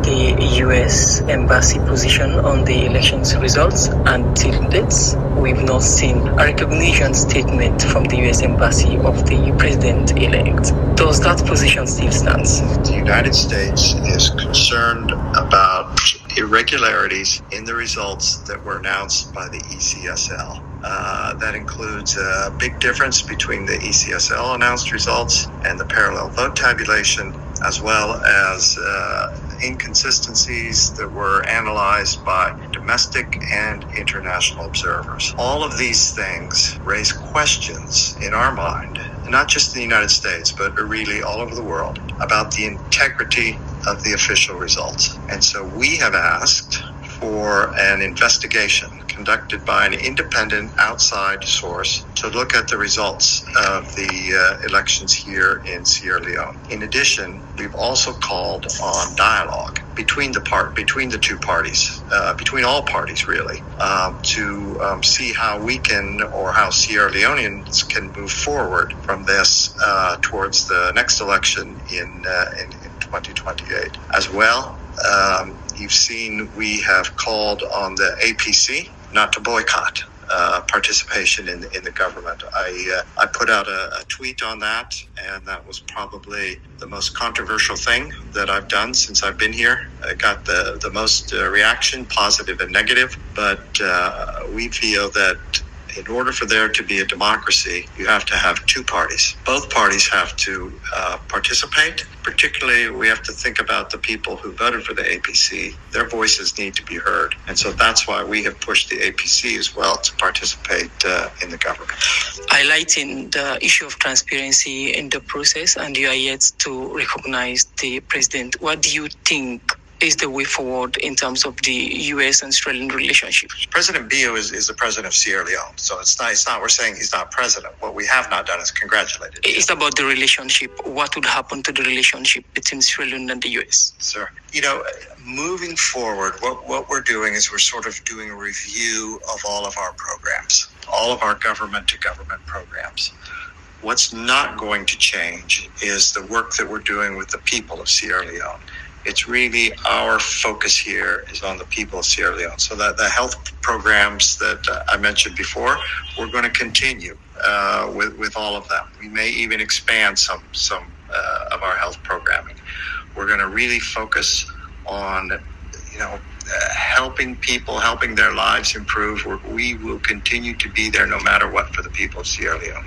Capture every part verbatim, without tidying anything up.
the U S Embassy position on the elections results, and till date, we've not seen a recognition statement from the U S Embassy of the president-elect. Does that position still stand? The United States is concerned about irregularities in the results that were announced by the E C S L. Uh, that includes a big difference between the E C S L announced results and the parallel vote tabulation, as well as uh, inconsistencies that were analyzed by domestic and international observers. All of these things raise questions in our mind, not just in the United States, but really all over the world, about the integrity of the official results. And so we have asked for an investigation conducted by an independent outside source to look at the results of the uh, elections here in Sierra Leone. In addition, we've also called on dialogue between the part between the two parties, uh, between all parties really, um, to um, see how we can, or how Sierra Leoneans can move forward from this uh, towards the next election in, uh, in, in twenty twenty-eight. As well, um, you've seen we have called on the A P C not to boycott uh, participation in the, in the government. I uh, I put out a, a tweet on that, and that was probably the most controversial thing that I've done since I've been here. I got the, the most uh, reaction, positive and negative, but uh, we feel that in order for there to be a democracy, you have to have two parties. Both parties have to uh, participate. Particularly, we have to think about the people who voted for the A P C. Their voices need to be heard. And so that's why we have pushed the A P C as well to participate uh, in the government. Highlighting the issue of transparency in the process, and you are yet to recognize the president, what do you think is the way forward in terms of the U S and Australian relationship? President Bio is, is the president of Sierra Leone, so it's not, it's not, we're saying he's not president. What we have not done is congratulated. It's about the relationship. What would happen to the relationship between Sierra Leone and the U S? Sir, you know, moving forward, what, what we're doing is we're sort of doing a review of all of our programs, all of our government-to-government programs. What's not going to change is the work that we're doing with the people of Sierra Leone. It's really our focus here is on the people of Sierra Leone. So that the health programs that uh, I mentioned before, we're going to continue uh, with with all of them. We may even expand some some uh, of our health programming. We're going to really focus on, you know, uh, helping people, helping their lives improve. We're, we will continue to be there no matter what for the people of Sierra Leone.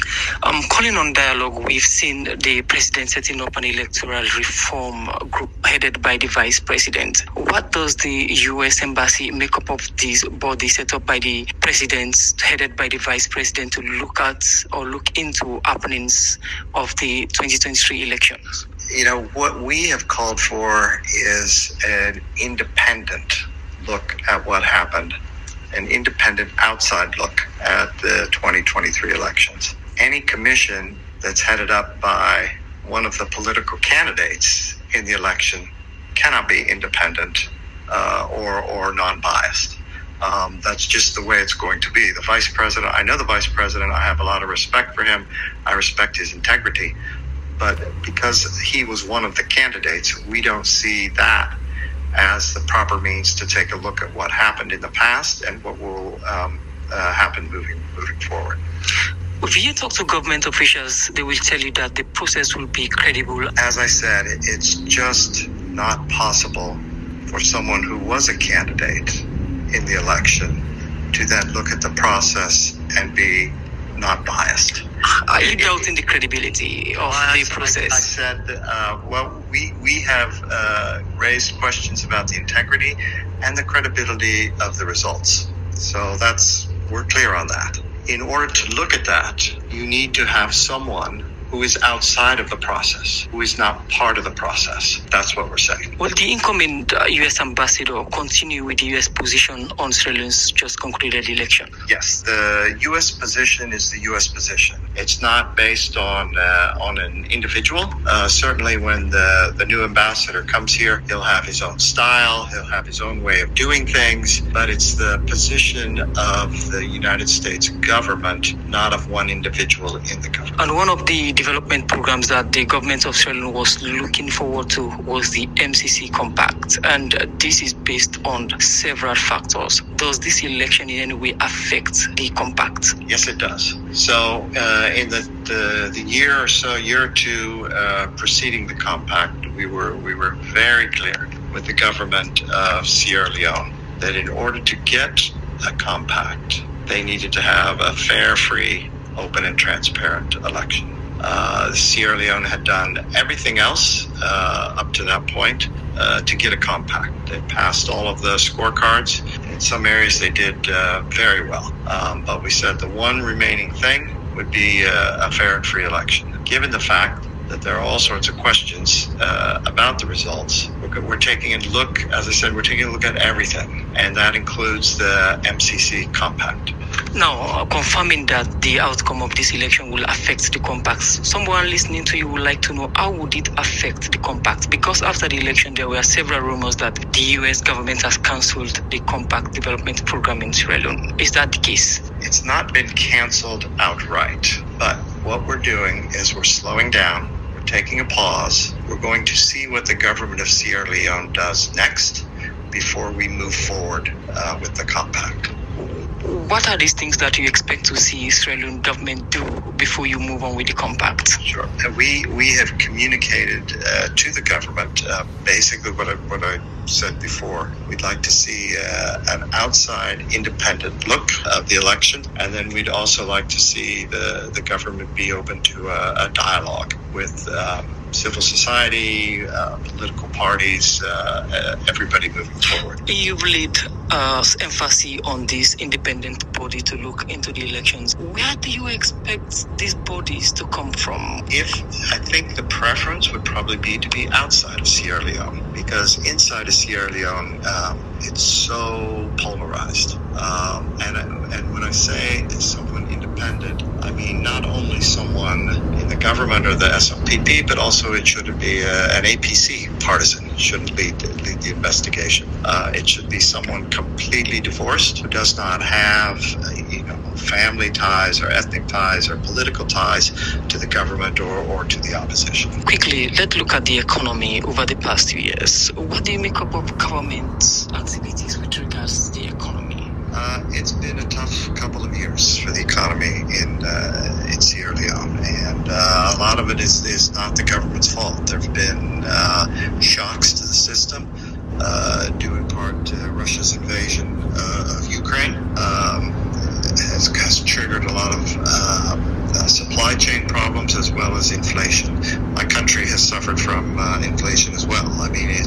Um, calling on dialogue, we've seen the president setting up an electoral reform group headed by the vice president. What does the U S Embassy make up of this body set up by the president, headed by the vice president, to look at or look into happenings of the twenty twenty-three elections? You know, what we have called for is an independent look at what happened, an independent outside look at the twenty twenty-three elections. Any commission that's headed up by one of the political candidates in the election cannot be independent uh, or or non-biased. Um, that's just the way it's going to be. The vice president, I know the vice president, I have a lot of respect for him. I respect his integrity. But because he was one of the candidates, we don't see that as the proper means to take a look at what happened in the past and what will um, uh, happen moving moving forward. If you talk to government officials, they will tell you that the process will be credible. As I said, it's just not possible for someone who was a candidate in the election to then look at the process and be not biased. Are you doubting the credibility of the process? I said, uh, well, we, we have uh, raised questions about the integrity and the credibility of the results. So that's, we're clear on that. In order to look at that, you need to have someone who is outside of the process, who is not part of the process. That's what we're saying. Will the incoming uh, U S ambassador continue with the U S position on Sierra Leone's just concluded election? Yes, the U S position is the U S position. It's not based on uh, on an individual. Uh, certainly when the, the new ambassador comes here, he'll have his own style, he'll have his own way of doing things, but it's the position of the United States government, not of one individual in the government. And one of the development programs that the government of Sierra Leone was looking forward to was the M C C Compact, and this is based on several factors. Does this election in any way affect the compact? Yes, it does. So uh, in the, the the year or so, year or two uh, preceding the compact, we were we were very clear with the government of Sierra Leone that in order to get a compact, they needed to have a fair, free, open, and transparent election. Uh, Sierra Leone had done everything else uh, up to that point uh, to get a compact. They passed all of the scorecards. In some areas, they did uh, very well. Um, but we said the one remaining thing would be uh, a fair and free election. Given the fact that there are all sorts of questions uh, about the results, we're, we're taking a look, as I said, we're taking a look at everything, and that includes the M C C Compact. Now, confirming that the outcome of this election will affect the compact, someone listening to you would like to know, how would it affect the compact? Because after the election, there were several rumors that the U S government has cancelled the compact development program in Sierra Leone. Is that the case? It's not been cancelled outright, but what we're doing is we're slowing down, we're taking a pause, we're going to see what the government of Sierra Leone does next before we move forward uh, with the compact. What are these things that you expect to see Sierra Leone government do before you move on with the compact? Sure. And we we have communicated uh, to the government uh, basically what I, what I said before. We'd like to see uh, an outside independent look of the election, and then we'd also like to see the, the government be open to a, a dialogue with um, civil society, uh, political parties, uh, everybody moving forward. You've laid uh, emphasis on this independent body to look into the elections. Where do you expect these bodies to come from? If I think the preference would probably be to be outside of Sierra Leone, because inside of Sierra Leone, um, it's so polarized. Um, and, and when I say someone independent, I mean not only someone in the government or the S L P P, but also it should be a, an A P C partisan. It shouldn't lead, lead the investigation. Uh, it should be someone completely divorced who does not have, uh, you know, family ties or ethnic ties or political ties to the government or, or to the opposition. Quickly, let's look at the economy over the past few years. What do you make up of government activities with regards to the economy? Uh, it's been a tough couple of years for the economy in uh, in Sierra Leone, and uh, a lot of it is, is not the government's fault. There have been uh, shocks to the system, uh, due in part to Russia's invasion uh, of Ukraine. Um, has, has triggered a lot of uh, uh, supply chain problems as well as inflation. My country has suffered from uh, inflation as well. I mean, it,